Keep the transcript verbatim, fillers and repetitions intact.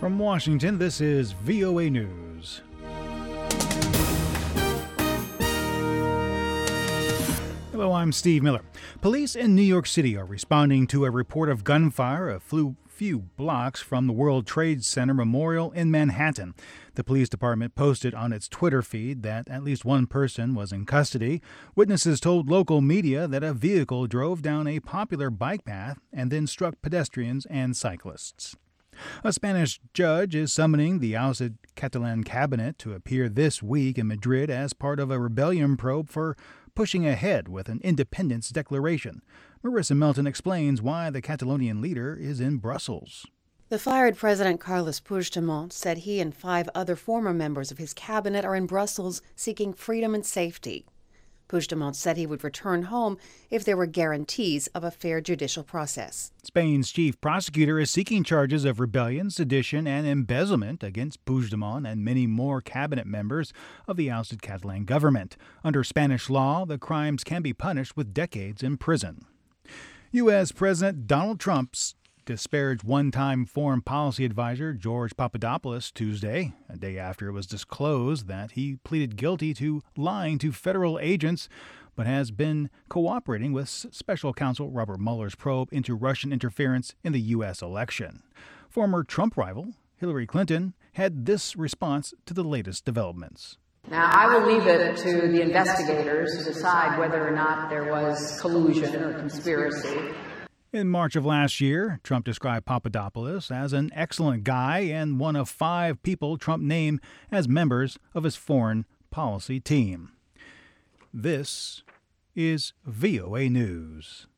From Washington, this is V O A News. Hello, I'm Steve Miller. Police in New York City are responding to a report of gunfire a few blocks from the World Trade Center Memorial in Manhattan. The police department posted on its Twitter feed that at least one person was in custody. Witnesses told local media that a vehicle drove down a popular bike path and then struck pedestrians and cyclists. A Spanish judge is summoning the ousted Catalan cabinet to appear this week in Madrid as part of a rebellion probe for pushing ahead with an independence declaration. Marissa Melton explains why the Catalonian leader is in Brussels. The fired President Carles Puigdemont said he and five other former members of his cabinet are in Brussels seeking freedom and safety. Puigdemont said he would return home if there were guarantees of a fair judicial process. Spain's chief prosecutor is seeking charges of rebellion, sedition, and embezzlement against Puigdemont and many more cabinet members of the ousted Catalan government. Under Spanish law, the crimes can be punished with decades in prison. U S. President Donald Trump's disparaged one-time foreign policy advisor George Papadopoulos Tuesday, a day after it was disclosed that he pleaded guilty to lying to federal agents, but has been cooperating with special counsel Robert Mueller's probe into Russian interference in the U S election. Former Trump rival Hillary Clinton had this response to the latest developments. Now, I will leave it to the investigators to decide whether or not there was collusion or conspiracy. In March of last year, Trump described Papadopoulos as an excellent guy and one of five people Trump named as members of his foreign policy team. This is V O A News.